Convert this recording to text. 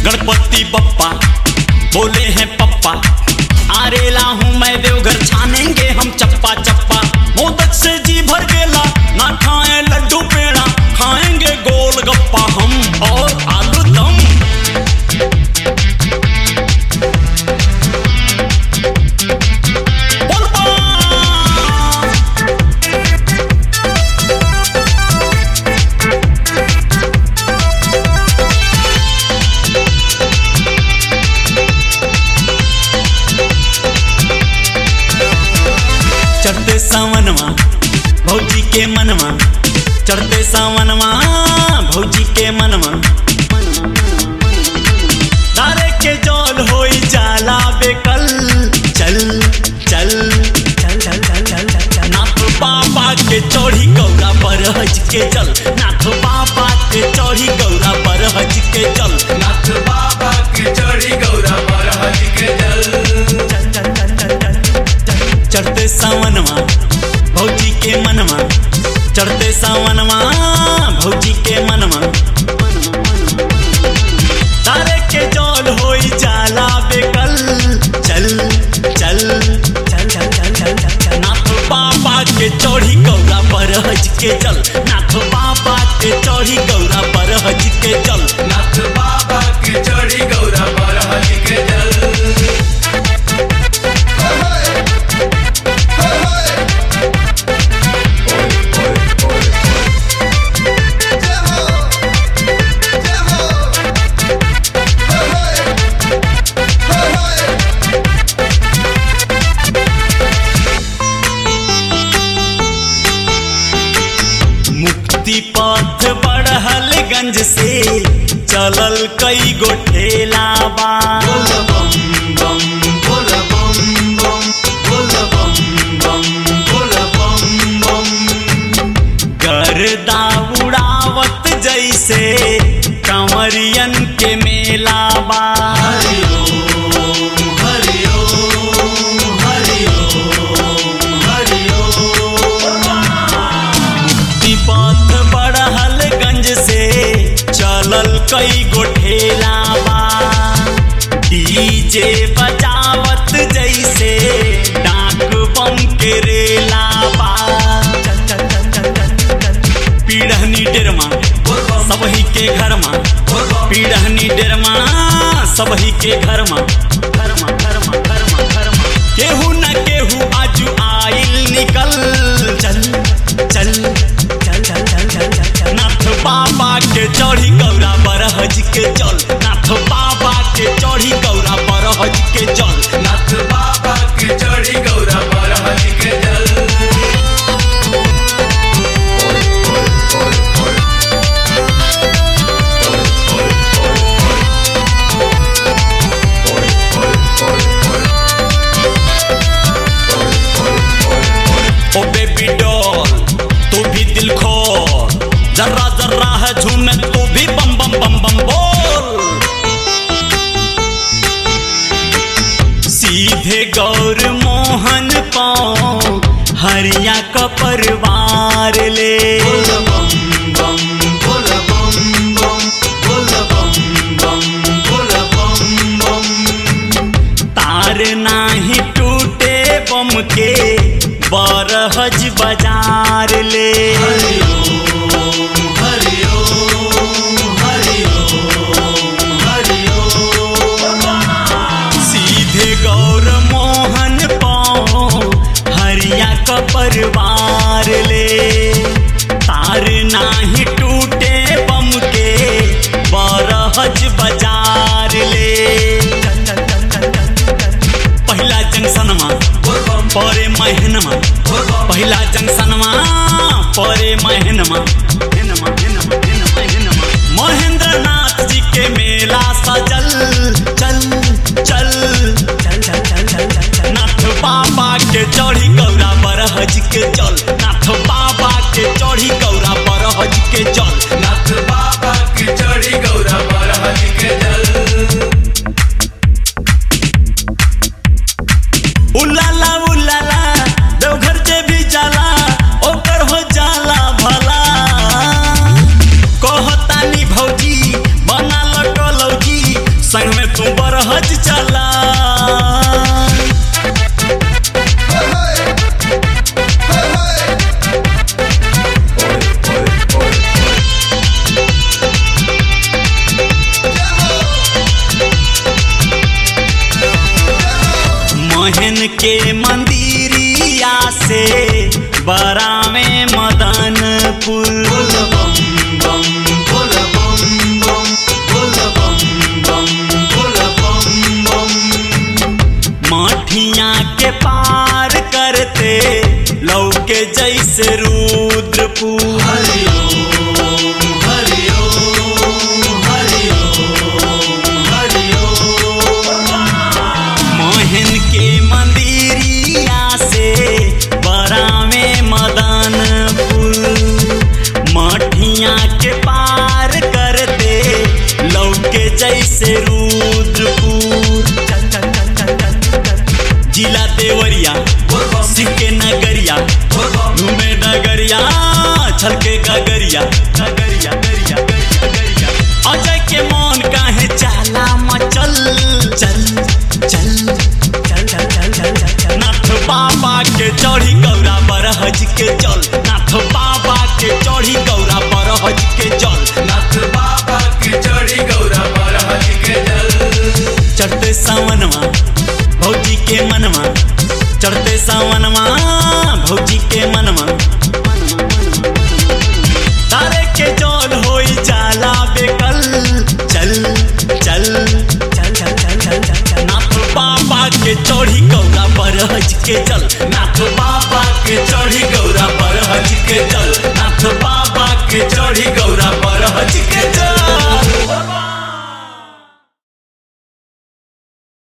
गणपति बप्पा बोले हैं पप्पा, आरेला हूँ मैं देवघर, छानेंगे हम चप्पा चप्पा। मोदक से जी भर गेला, ना खाएं लड्डू पेड़ा, खाएंगे गोल गप्पा हम और आलू दम। चढ़ते सावनवा भौजी के मनवा, चढ़ते सावनवा भौजी के मनवा। तारे के जौल होई जाला बेकल, चल चल चल चल चल चल चल। नाथ बाबा के चौड़ी गौरा पर हज के चल, नाथ बाबा के चौड़ी गौरा पर हज के चल, नाथ बाबा के चढ़ी गौरा पर हज के चल। चल चल चल चल चल। चढ़ते सावनवा भौजी के मनवा, चढ़ते सावनवा भौजी के मनवा। तारे के जौल होई जाला बेकल, चल चल चल चल चल चल चल। नाथ बाबा के चौड़ी गौरा पर हज के चल, नाथ बाबा के चौड़ी गौरा पर हज के चल, नाथ बाबा के चढ़ी गौरा पर हज के चल। पथ बढ़हलगंज से चलल कई गो ठेला बा। बोल बम बम, बोल बम बम, बोल बम बम, बोल बम बम। गर्दा उड़ावत जैसे कंवरियन के मेला बा। हरि ओम हरि ओम हरि ओम हरि ओम। पथ बढ़हलगंज से चलल कई गो ठेला बा। डीजे बजावत जैसे डाक बम के रेला बा। चल चल चल चल चल चल। पीढ़नी डेरमा सबही के घर में, पीढ़नी डेरमा सबही के घर में, घर में घर में घर में घर में। केहू न केहू आजू आइल निकल, चल चल चल चल चल चल चल चल। नाथ बाबा के चौड़ी गौरा पर हज के चल, नाथ बाबा के चौड़ी गौरा पर हज के चल, नाथ बाबा के चढ़ी गौरा पर हज के चल। ओ बेबी डॉल तू भी दिल खोल, जर्रा जर्रा है झूमे तू भी बम बम बम बम बोल। सीधे गौर मोहन पाओ हरिया का परिवार ले। बोल बम बम, बोल बम बम, बोल बम बम, बोल बम बम। तार नाही टूटे बम के बरहज बाजार ले। हरि ओम हरि ओम हरि ओम हरि ओम। सीधे गौर मोहन पाओ हरिया का परिवार ले। तार नाही टूटे बम के बरहज बाजार ले। चल चल चल चल चल चल। पहिला जंक्शनमा परे महीनमा, पहिला जंक्शनमा परे महीनमा। महेंद्र नाथ जी के मेला सजल, चल चल चल चल चल चल चल। नाथ बाबा के चौड़ी गौरा पर हज के चल, नाथ बाबा के चौड़ी गौरा पर हज के चल, नाथ बाबा के चढ़ी गौरा पर हज के चल। उलाला उलाला देवघर जे भी जाला ओकर हो जाला भला। जैसे रुद्रपुर। जिला देवरिया सिक्के नगरिया घूमे डगरिया छलके गगरिया गगरिया गरिया गरिया गरिया। अजय के मन काहे चाला मचल चल चल चल चल चल चल चल। नाथ बाबा के चढ़ी गौरा बरहज के जल। नाथ बाबा के चढ़ी गौरा बरहज के जल। नाथ बाबा के चढ़ी गौरा बरहज के जल। चढ़ते सावनवा भौजी के मनवा। चढ़ते सावनवा भौजी के मनवा। तारे के जल होई जाला बेकल चल चल चल चल चल चल चल। नाथ बाबा के चढ़ी गौरा बरहज के जल। नाथ बाबा के चढ़ी गौरा बरहज के जल। नाथ बाबा के चढ़ी गौरा बरहज के जल।